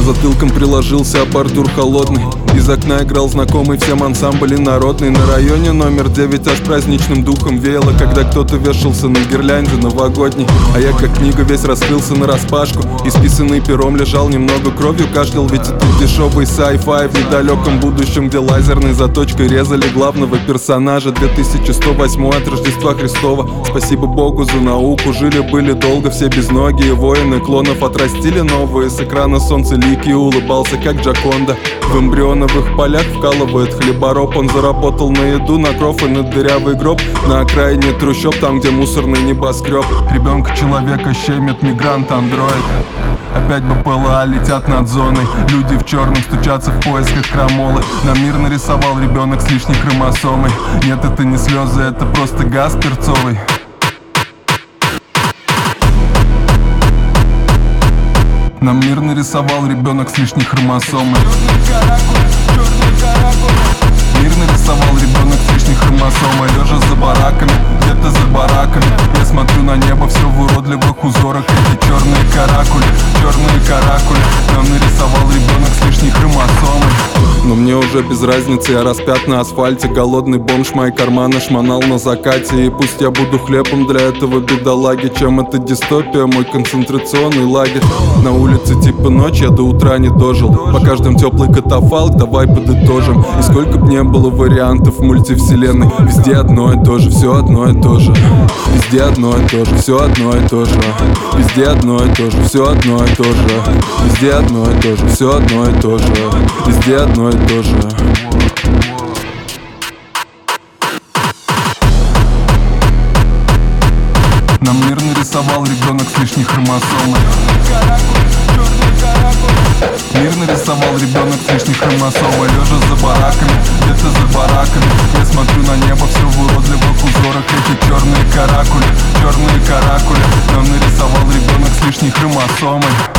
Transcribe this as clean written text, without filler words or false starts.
Затылком приложился об бордюр холодный. Из окна играл знакомый всем ансамбль инородный. На районе номер 9 аж праздничным духом веяло, когда кто-то вешался на гирлянде новогодней. А я как книга весь раскрылся нараспашку. Исписанный пером лежал, немного кровью кашлял. Ведь это дешевый sci-fi в недалеком будущем, где лазерной заточкой резали главного персонажа. 2108 от Рождества Христова. Спасибо Богу за науку. Жили-были долго все безногие воины. Клонов отрастили новые. С экрана солнца лики улыбался как Джаконда. В эмбрионовых полях вкалывает хлебороб. Он заработал на еду, на кров и на дырявый гроб. На окраине трущоб, там где мусорный небоскреб. Ребенка человека щемит мигрант-андроид. Опять БПЛА летят над зоной. Люди в черном стучатся в поисках крамолы. Нам мир нарисовал ребенок с лишней хромосомой. Нет, это не слезы, это просто газ перцовый. Нам мир нарисовал ребенок с лишней хромосомой. Мир нарисовал ребенок с лишней хромосомой. Лежа за бараками, где-то за бараками. Я смотрю на небо, все в уродливых узорах. Эти черные каракули, черные каракули. Нам нарисовал ребенок с лишней хромосомой. Но мне уже без разницы, я распят на асфальте. Голодный бомж, мои карманы шмонал на закате. И пусть я буду хлебом для этого бедолаги. Чем это дистопия, мой концентрационный лагерь. На улице типа ночь, я до утра не дожил. По каждым теплый катафалк, давай подытожим. И сколько б не было вариантов в мультивселенной, везде одно и то же, все одно и то же. Везде одно и то же, все одно и то же. Везде одно и то же, все одно и то же. Везде одно и то же, все одно и то же. Везде одно и то же. Нам мир нарисовал ребенок с лишней хромосомой. Мир нарисовал ребенок с лишней хромосомой. Лежа за бараками, где-то за бараками. Я смотрю на небо, все в уродливых узорах. Эти черные каракули, черные каракули. Нам нарисовал ребенок с лишней хромосомой.